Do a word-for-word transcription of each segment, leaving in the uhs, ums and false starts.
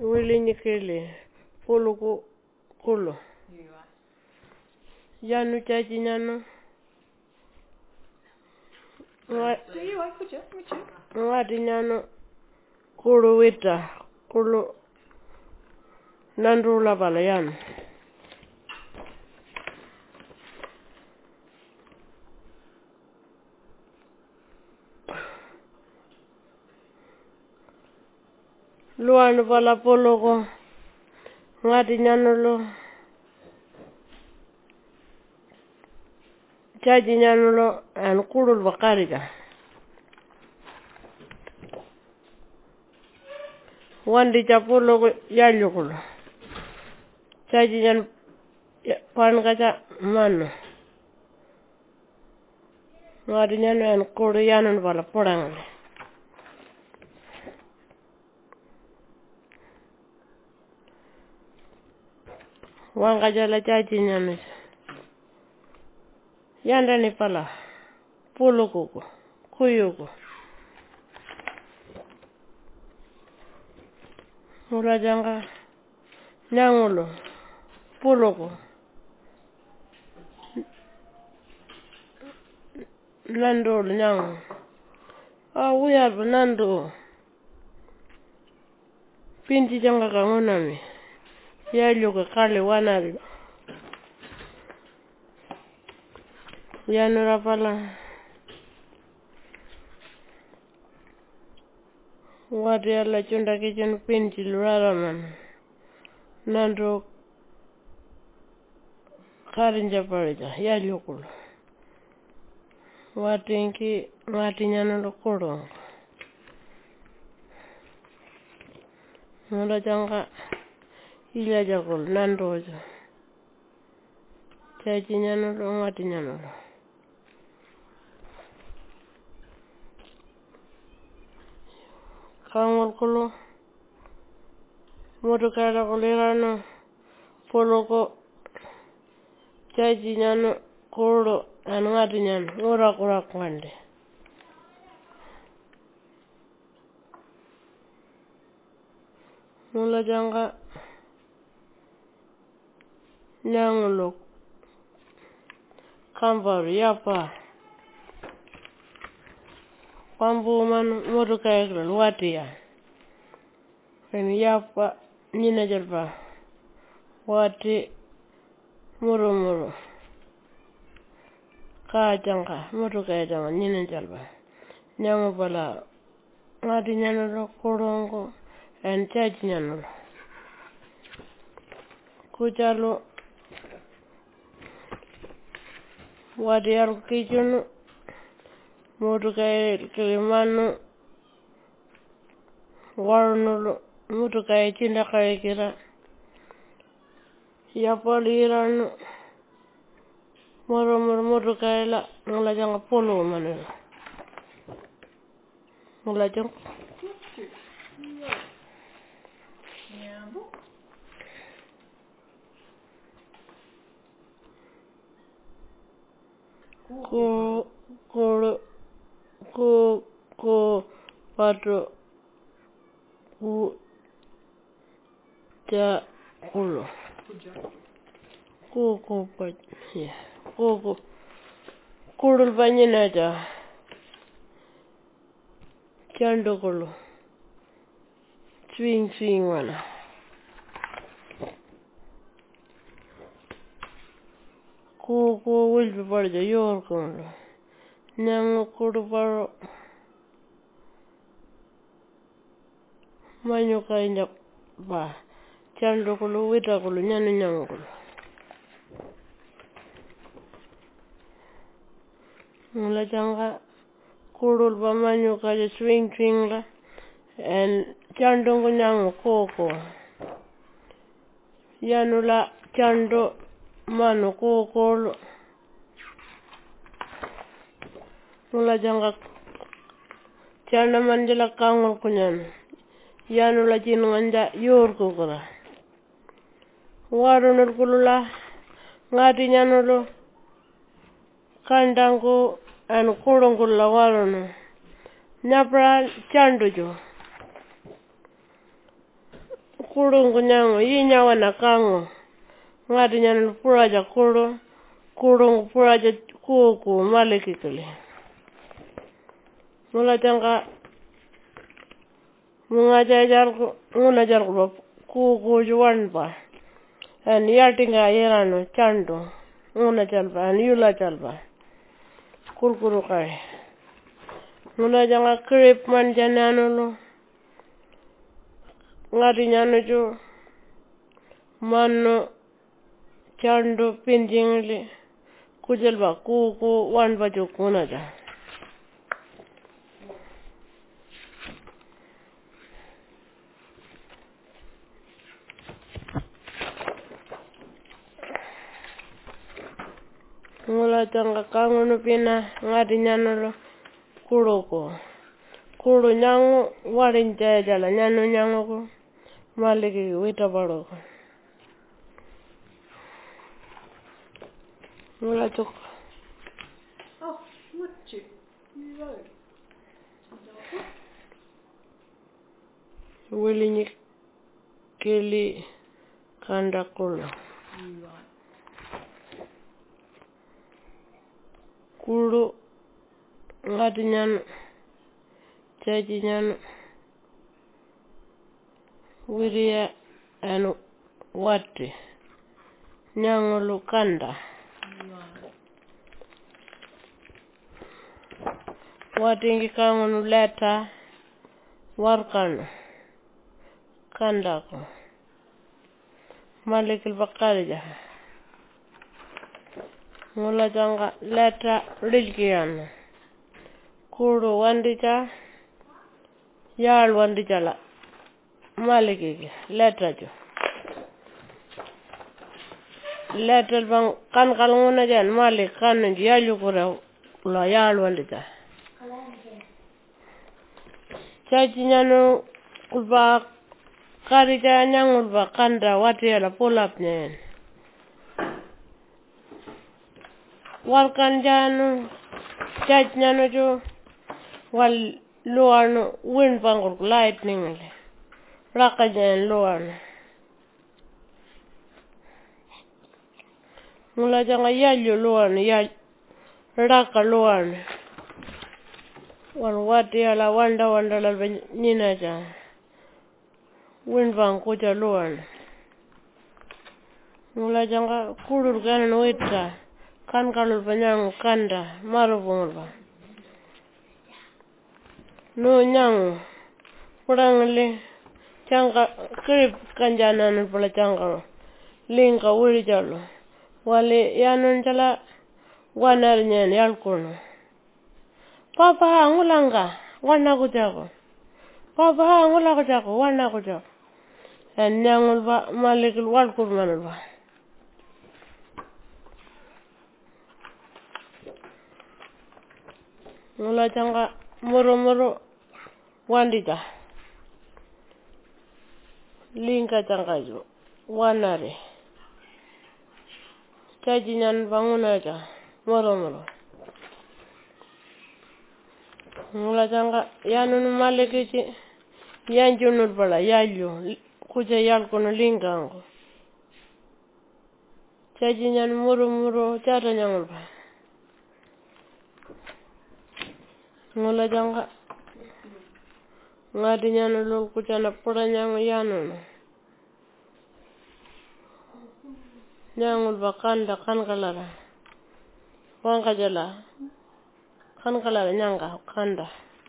wili nikele polo ko kolo yanu chachi nyano ngati nyano kolo wita kolo nandula pala yanu luanu pala polo ko ngati nyano lo chachi nyano lo an kulul bakarika wandi chapolo ko yalyukulo chachi nyano pan kacha mano ngati nyano an kulo yanu pala porangale wanga jala chachi nyano yanda ni pala polo koko kuyoko mula janga nyangulo polo ko nando nyangu ah wiyarba nando pinti janga kangonami yalyuka kale wanari yanura pala wadi alla chunda kichen pinti lurara man nando karinja parija yalyukulo watinki wati nyano lo koro mula janga ila jakol nandojo chachi nyano lo ngati nyano lo kangol kolo moto kala kolirano polo ko chachi nyano koro an ngati nyano ora kora kwande mula janga nyangulo kambaru yapa kwambu man moto kayakral wati ya fen yapa nina jalpa wati muro muro ka janga moto kayakral nina jalpa nyangu pala ngati nyano lo korongo en chachi nyano lo kuchalo wadi yaro kichunu moto kayakral manu warnulo moto kaya chinda kaya kira yapalirano moro moro moto kaya la ngala janga polo manila ngala jang ko ko ko ko pato ku ja kulo ko ko pat ya ko ko kulul banyina ja chando kulo swing swing wana ko ko wilbi parja yor kulo nyango kulo paro manyo kainya ba chando kulo wita kulo nyano nyango kulo mula janga kurul ba manyo kaya swing swing la en chando nyango koko yanula chando mano koko lo mula janga chando manjala kangol kunyano yanula jinu nganja yor kokora warunul kulula ngati nyano lo kandango an kurungul la warunu nyapra chando jo kurung kunyango yinyawa nakango ngati nyana puraja kuro kurung puraja kuku malikikili mula janga mungaja jarku nguna jarku kuku juwanpa an yatinga yerano chandu nguna jalpa an yula jalpa kurkuru kai mula janga krip man jananulu ngati nyano ju manno chandu pinjingli kujalba kuku wanpa ju kunaja mula janga kangunu pina ngati nyano kuruko kuru nyangu warin jala nyano nyangu ko maliki wita baroko mula chuk oh muchi right wili kili kanda kulo kulu ngati nyano chaji nyano wiriya anu wati nyangulu kanda wati ngi kangunu leta warkanu kanda ko malikil bakarija mula janga leta rilkiyanu kuru wandija yal wandija la malikiki leta jo leta bang kan kalnguna jan malik kan yalu kura la yal wandija chaji nyanu kulba karija nyangul ba kanda wati la pulap nyen walkan janu chaji nyanu jo wal luanu win bangul lightning le raka jan luanu mula janga yalu luanu yal raka luanu wal wati ala wanda wanda la nina ja win bang kuja luanu mula janga kurur ganan wita kan kalul banyang kanda marubungul ba no nyang purangle changa krip kanjana pula changa linka wuri jalo wale yanon jala wanar nyen yalkuno papa ngulanga wana kujako papa ngula kujako wana kujako en nyangul ba malikul walkur manul ba mula changa moro moro wandija linka changa jo wanare chaji nyan banguna ja moro moro mula changa yanun malikichi yanjunul bala yalyo kuja yalkono lingango chaji nyan moro moro chata nyangul ba mula janga ngadi nyano lol kuchana pura nyango yano nyangul ba kanda kan kalara wangka jala kan kalara nyanga kanda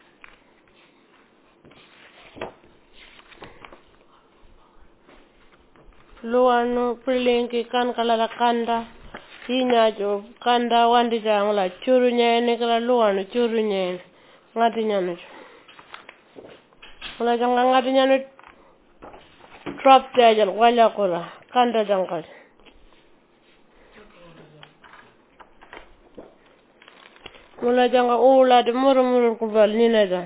luano prilinki kan kalara kanda hinya jo kanda wandi jangla churu nyene kala luano churu nyene ngati nyano mula janga ngati nyano trap tajal wala kola kanda jangkal mula janga ula de muru muru kubal nina ja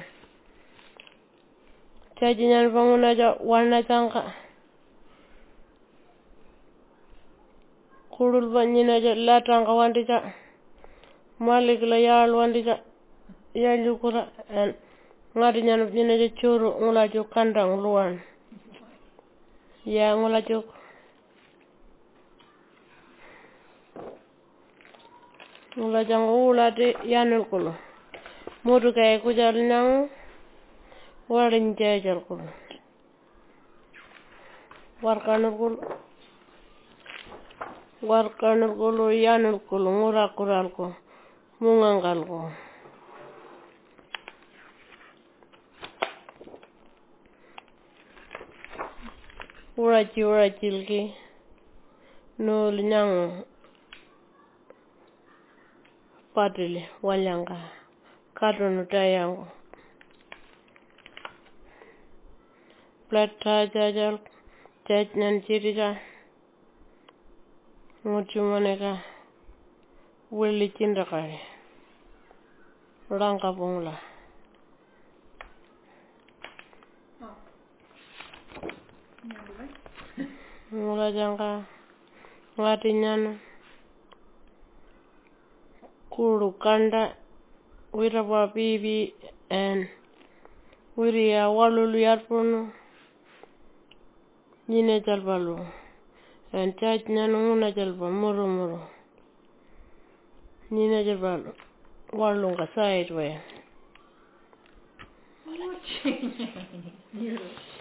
chaji nyano banguna ja wana janga kurul ba nina ja latanga wandi ja malik la yal wandi ja yalu kura ngati nyano nina ja churu ngula jo kandang luan Ya ngula juk. Ngula jang ula de yanul kulu. Mudu kaya kujal nang warin jajal kulu. Warkanul kulu. Warkanul kulu yanul kulu ngurakural ko. Mungangal ko. Urachi urachilki. Nul nyang padili walyanga. Kadunu tayango. Plata jajal. Jajnan chirika. Nguchumaneka. Wili chindakari. Rangka pungla. Mula jangka ngati nyana kuru kanda wira pa bibi en wiri ya walulu yarpunu nyine jalbalu en chach nyana nguna jalba muru muru nyine jalbalu walunga side way. What?